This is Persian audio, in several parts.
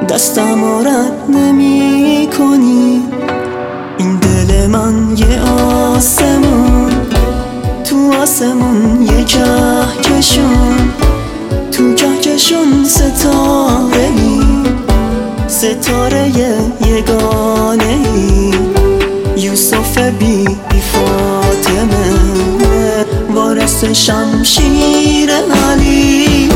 دستم رد نمی کنی. این دل من یه آسمون، تو آسمون یه کهکشون، تو کهکشون ستاره ای، ستاره یگانه ای. یوسف بی فاطمه، وارث شمشیر علی.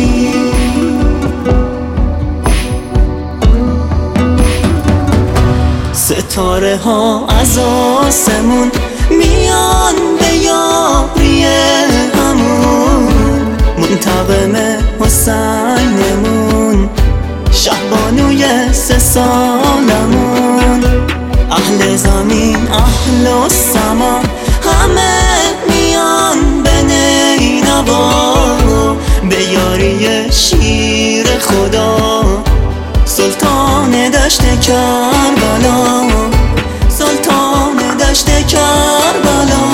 ستاره ها از آسمون میان به یاری همون، منتقم حسینمون، شهبانوی 3 سالمون. اهل زمین اهل السما همه میان به نینوا، به یاری شیر خدا، سلطان دشت کربلا، سلطان دشت کربلا.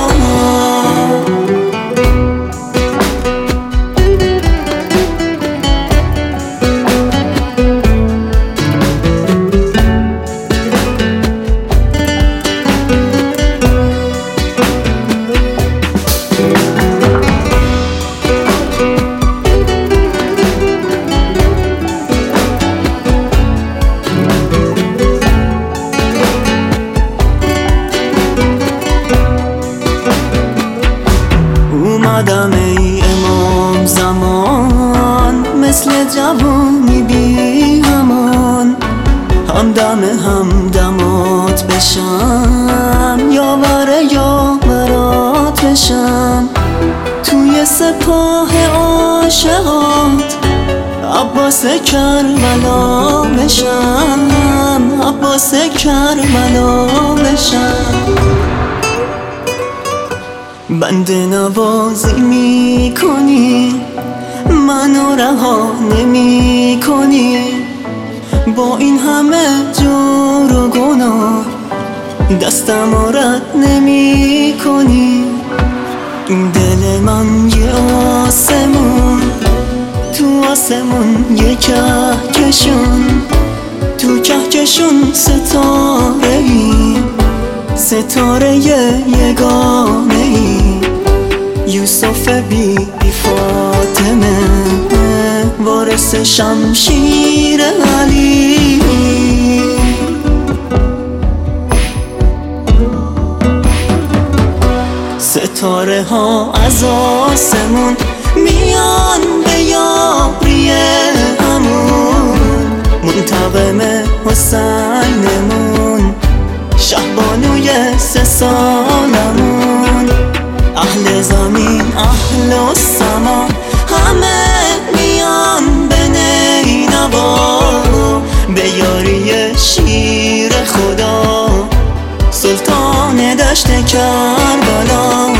اومدم ای امام زمان، مثل جوونی بی همان، همدم همدمات بشم، یاورات بشم، توی سپاه عاشقات عباس کربلا بشم، عباس کربلا بشم. بنده نوازی می کنی، منو رها نمی کنی، با این همه جور و گناه دستم رد نمی کنی. این دل من یه آسمون، تو آسمون یه کهکشون، تو کهکشون ستاره ای، ستاره یگانه ای. یوسف بی فاطمه، وارث شمشیر علی. ستاره ها از آسمون میان به یاری همون، منتقم حسینمون، شهبانوی 3 سالمون. اهل زمین اهل السما همه میان به نینوا، به یاری شیر خدا، سلطان دشت کربلا.